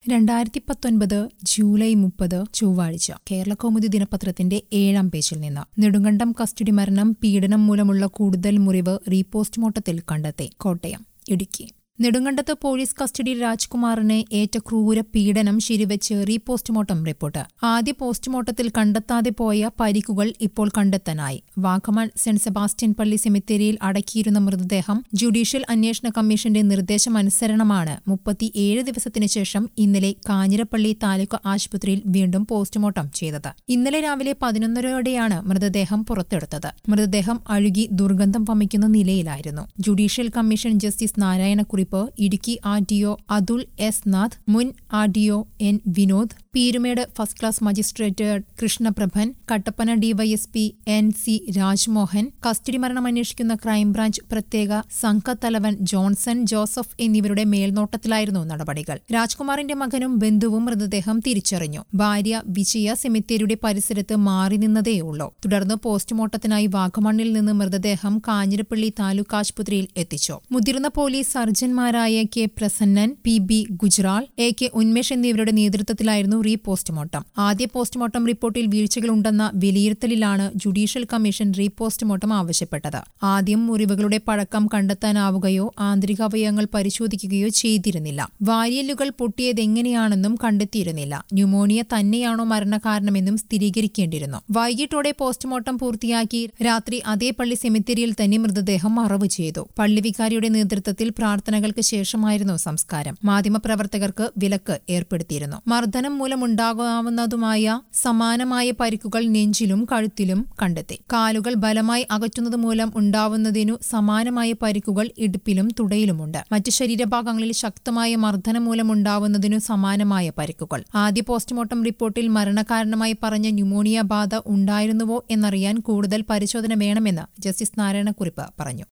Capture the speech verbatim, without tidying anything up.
രണ്ടായിരത്തി പത്തൊൻപത് ജൂലൈ മുപ്പത് ചൊവ്വാഴ്ച കേരളകൗമുദി ദിനപത്രത്തിന്റെ ഏഴാം പേജിൽ നിന്ന് നെടുങ്കണ്ടം കസ്റ്റഡി മരണം പീഡനം മൂലമുള്ള കൂടുതൽ മുറിവ് റീപോസ്റ്റ്മോർട്ടത്തിൽ കണ്ടെത്തി. കോട്ടയം, ഇടുക്കി നെടുങ്കണ്ടത്ത് പോലീസ് കസ്റ്റഡിയിൽ രാജ്കുമാറിന് ഏറ്റ ക്രൂര പീഡനം ശരിവെച്ച് റീപോസ്റ്റ്മോർട്ടം റിപ്പോർട്ട്. ആദ്യ പോസ്റ്റ്മോർട്ടത്തിൽ കണ്ടെത്താതെ പോയ പരിക്കുകൾ ഇപ്പോൾ കണ്ടെത്താനായി. വാഗമൺ സെന്റ് സെബാസ്റ്റ്യൻ പള്ളി സെമിത്തേരിയിൽ അടക്കിയിരുന്ന മൃതദേഹം ജുഡീഷ്യൽ അന്വേഷണ കമ്മീഷന്റെ നിർദ്ദേശമനുസരണമാണ് മുപ്പത്തിയേഴ് ദിവസത്തിനു ശേഷം ഇന്നലെ കാഞ്ഞിരപ്പള്ളി താലൂക്ക് ആശുപത്രിയിൽ വീണ്ടും പോസ്റ്റ്മോർട്ടം ചെയ്തത്. ഇന്നലെ രാവിലെ പതിനൊന്നരയോടെയാണ് മൃതദേഹം പുറത്തെടുത്തത്. മൃതദേഹം അഴുകി ദുർഗന്ധം വമിക്കുന്ന നിലയിലായിരുന്നു. Judicial commission justice Narayanakurup, Idukki R D O Athul S Nath, മുൻ R D O N Vinod, Peermade first class magistrate Krishnaprabhan, Kattappana DYSP N C Rajmohan, custody മരണം അന്വേഷിക്കുന്ന ക്രൈംബ്രാഞ്ച് പ്രത്യേക സംഘത്തലവൻ ജോൺസൺ ജോസഫ് എന്നിവരുടെ മേൽനോട്ടത്തിലായിരുന്നു നടപടികൾ. രാജ്കുമാറിന്റെ മകനും ബന്ധുവും മൃതദേഹം തിരിച്ചറിഞ്ഞു. ഭാര്യ വിജയ സെമിത്തേരിയുടെ പരിസരത്ത് മാറി നിന്നതേയുള്ളൂ. തുടർന്ന് പോസ്റ്റ്മോർട്ടത്തിനായി വാഗമണ്ണിൽ നിന്ന് മൃതദേഹം കാഞ്ഞിരപ്പള്ളി താലൂക്ക് ആശുപത്രിയിൽ എത്തിച്ചു. മുതിർന്ന പോലീസ് സർജൻമാരായ K Prasannan, P B Gujral, A K Unmesh എന്നിവരുടെ നേതൃത്വത്തിലായിരുന്നു റീ പോസ്റ്റ്മോർട്ടം. ആദ്യ പോസ്റ്റ്മോർട്ടം റിപ്പോർട്ടിൽ വീഴ്ചകളുണ്ടെന്ന വിലയിരുത്തലിലാണ് ജുഡീഷ്യൽ കമ്മീഷൻ റീ പോസ്റ്റ്മോർട്ടം ആവശ്യപ്പെട്ടത്. ആദ്യം മുറിവുകളുടെ പഴക്കം കണ്ടെത്താനാവുകയോ ആന്തരികാവയവങ്ങൾ പരിശോധിക്കുകയോ ചെയ്തിരുന്നില്ല. വാരിയല്ലുകൾ പൊട്ടിയതെങ്ങനെയാണെന്നും കണ്ടെത്തിയിരുന്നില്ല. ന്യൂമോണിയ തന്നെയാണോ മരണകാരണമെന്നും സ്ഥിരീകരിക്കേണ്ടിയിരുന്നു. വൈകിട്ടോടെ പോസ്റ്റ്മോർട്ടം പൂർത്തിയാക്കി രാത്രി അതേ പള്ളി സെമിത്തേരിയിൽ തന്നെ മൃതദേഹം മറവു ചെയ്തു. പള്ളി വികാരിയുടെ നേതൃത്വത്തിൽ പ്രാർത്ഥനകൾക്ക് ശേഷമായിരുന്നു സംസ്കാരം. മാധ്യമപ്രവർത്തകർക്ക് വിലക്ക് ഏർപ്പെടുത്തിയിരുന്നു. മർദ്ദനം മൂലമുണ്ടാകാവുന്നതുമായ സമാനമായ പരിക്കുകൾ നെഞ്ചിലും കഴുത്തിലും കണ്ടെത്തി. കാലുകൾ ബലമായി അകറ്റുന്നത് മൂലം ഉണ്ടാവുന്നതിനു സമാനമായ പരിക്കുകൾ ഇടുപ്പിലും തുടയിലുമുണ്ട്. മറ്റ് ശരീരഭാഗങ്ങളിൽ ശക്തമായ മർദ്ദനം മൂലമുണ്ടാവുന്നതിനു സമാനമായ പരിക്കുകൾ. ആദ്യ പോസ്റ്റ്മോർട്ടം റിപ്പോർട്ടിൽ മരണകാരണമായി പറഞ്ഞ ന്യൂമോണിയ ബാധ ഉണ്ടായിരുന്നുവോ എന്നറിയാൻ കൂടുതൽ പരിശോധന വേണമെന്ന് ജസ്റ്റിസ് നാരായണക്കുറിപ്പ് പറഞ്ഞു.